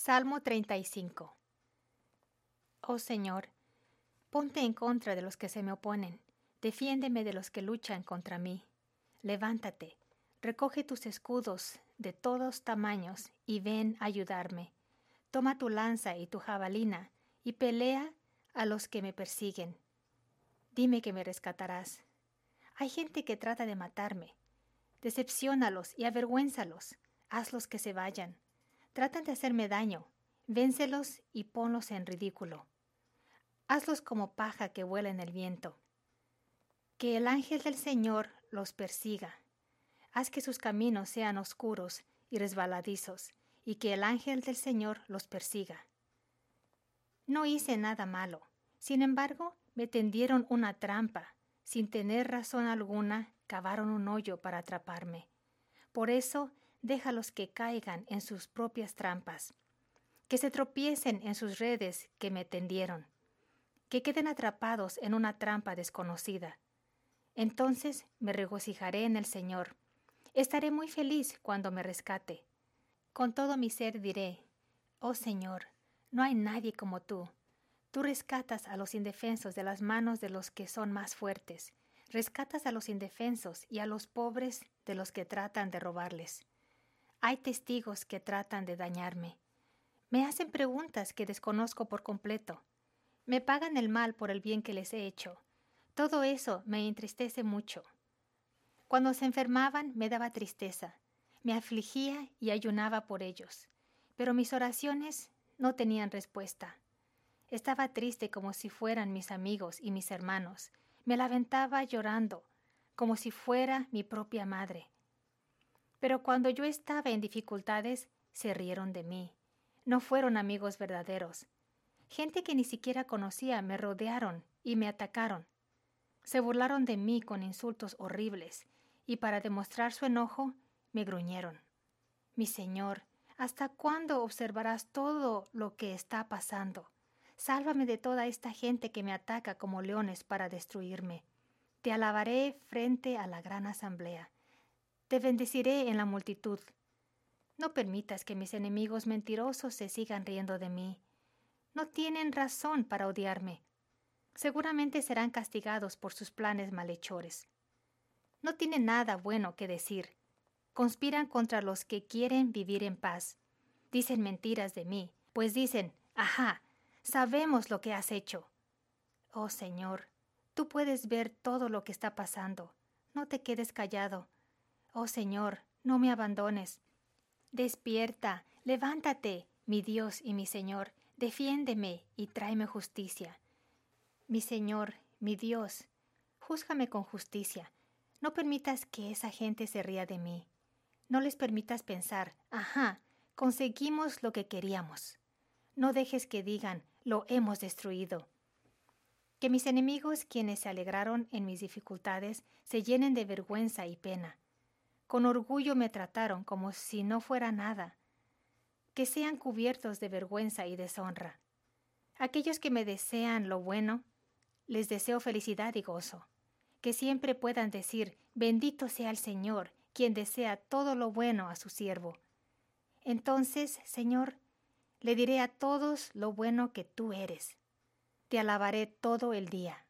Salmo 35. Oh Señor, ponte en contra de los que se me oponen, defiéndeme de los que luchan contra mí. Levántate, recoge tus escudos de todos tamaños y ven a ayudarme. Toma tu lanza y tu jabalina y pelea a los que me persiguen. Dime que me rescatarás. Hay gente que trata de matarme. Decepciónalos y avergüénzalos. Hazlos que se vayan. Tratan de hacerme daño. Véncelos y ponlos en ridículo. Hazlos como paja que vuela en el viento. Que el ángel del Señor los persiga. Haz que sus caminos sean oscuros y resbaladizos, y que el ángel del Señor los persiga. No hice nada malo. Sin embargo, me tendieron una trampa. Sin tener razón alguna, cavaron un hoyo para atraparme. Por eso, déjalos que caigan en sus propias trampas, que se tropiecen en sus redes que me tendieron, que queden atrapados en una trampa desconocida. Entonces me regocijaré en el Señor. Estaré muy feliz cuando me rescate. Con todo mi ser diré, oh Señor, no hay nadie como tú. Tú rescatas a los indefensos de las manos de los que son más fuertes. Rescatas a los indefensos y a los pobres de los que tratan de robarles. Hay testigos que tratan de dañarme. Me hacen preguntas que desconozco por completo. Me pagan el mal por el bien que les he hecho. Todo eso me entristece mucho. Cuando se enfermaban me daba tristeza. Me afligía y ayunaba por ellos. Pero mis oraciones no tenían respuesta. Estaba triste como si fueran mis amigos y mis hermanos. Me lamentaba llorando, como si fuera mi propia madre. Pero cuando yo estaba en dificultades, se rieron de mí. No fueron amigos verdaderos. Gente que ni siquiera conocía me rodearon y me atacaron. Se burlaron de mí con insultos horribles, y para demostrar su enojo, me gruñeron. Mi Señor, ¿hasta cuándo observarás todo lo que está pasando? Sálvame de toda esta gente que me ataca como leones para destruirme. Te alabaré frente a la gran asamblea. Te bendeciré en la multitud. No permitas que mis enemigos mentirosos se sigan riendo de mí. No tienen razón para odiarme. Seguramente serán castigados por sus planes malhechores. No tienen nada bueno que decir. Conspiran contra los que quieren vivir en paz. Dicen mentiras de mí, pues dicen, ajá, sabemos lo que has hecho. Oh Señor, tú puedes ver todo lo que está pasando. No te quedes callado. Oh Señor, no me abandones. Despierta, levántate, mi Dios y mi Señor, defiéndeme y tráeme justicia. Mi Señor, mi Dios, júzgame con justicia. No permitas que esa gente se ría de mí. No les permitas pensar, ajá, conseguimos lo que queríamos. No dejes que digan, lo hemos destruido. Que mis enemigos, quienes se alegraron en mis dificultades, se llenen de vergüenza y pena. Con orgullo me trataron como si no fuera nada. Que sean cubiertos de vergüenza y deshonra. Aquellos que me desean lo bueno, les deseo felicidad y gozo. Que siempre puedan decir, bendito sea el Señor, quien desea todo lo bueno a su siervo. Entonces, Señor, le diré a todos lo bueno que tú eres. Te alabaré todo el día.